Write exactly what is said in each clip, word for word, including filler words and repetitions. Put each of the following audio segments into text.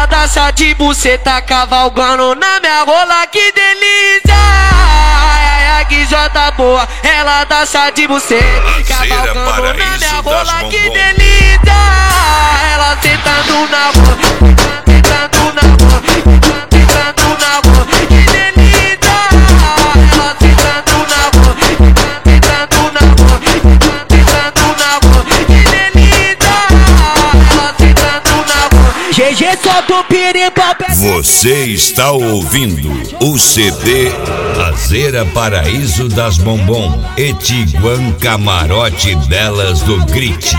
dança de buceta cavalgando na minha rola, que delícia. Ai, ai, ai, que jota boa. Ela dança de buceta cavalgando na minha rola, que delícia. Ela sentando na rola, sentando na rola, sentando na rola, que delícia. Ela sentando na rola, sentando na rola, sentando na rola, que delícia. Ela sentando na rola. G G solta o piripau. Você está ouvindo o C D Azeira Paraíso das Bombom e Tiguan Camarote delas do Grit.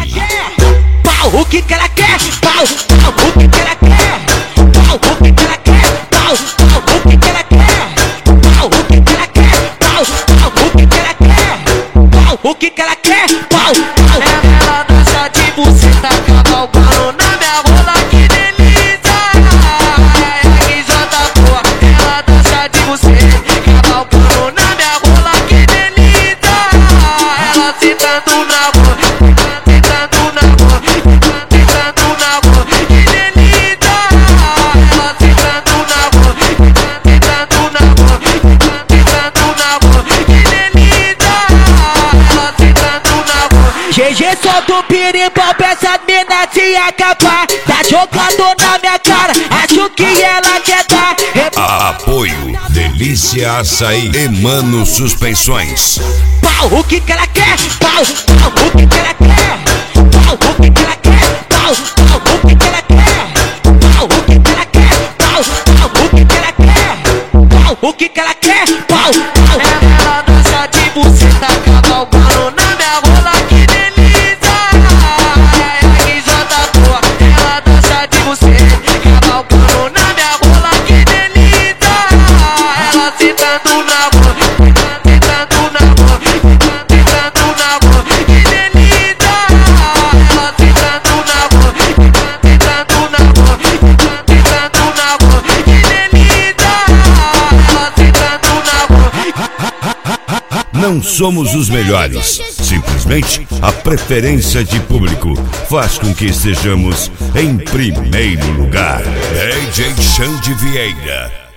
Pau, o que que ela quer? Pau, pau, o que que ela quer? Pau, o que que ela quer? Pau, pau, o que que ela quer? Pau, o que que ela quer? Pau, pau, o que que ela quer? Pau, o que que ela quer? Pau, pau. Ela dança de buceta cavalgando na minha rola, que delícia. Ai, ai, que jota boa. Ela dança de buceta cavalgando na minha rola, que delícia. Ela sentando na rola, sentando na rola, sentando na rola, que delícia. Ela sentando na rola, sentando na rola, sentando na rola, que delícia. Ela sentando na rola. G G solta o piripau pra essa mina se acabar. Tá jogando na minha cara, acho que ela quer dar. A apoio Delícia Açaí e Mano Suspensões. Pau, o que que ela quer? Pau, pau, o que que ela quer? Pau, o que que ela quer? Pau, pau, o que que ela quer? Pau, o que que ela quer? Pau, pau, o que que ela quer? Pau, o que que ela quer? Pau, pau. Ela dança de buceta cavalgando na minha rola, que delícia. Ai, ai, que jota boa. Ela dança de buceta cavalgando na minha rola, que delícia. Ela sentando na rola, sentando na rola, sentando na rola, que delícia. Ela sentando na rola, sentando na rola, sentando na rola, que delícia. Ela sentando na rola. Não somos os melhores, simplesmente a preferência de público faz com que estejamos em primeiro lugar. D J Xande Vieira.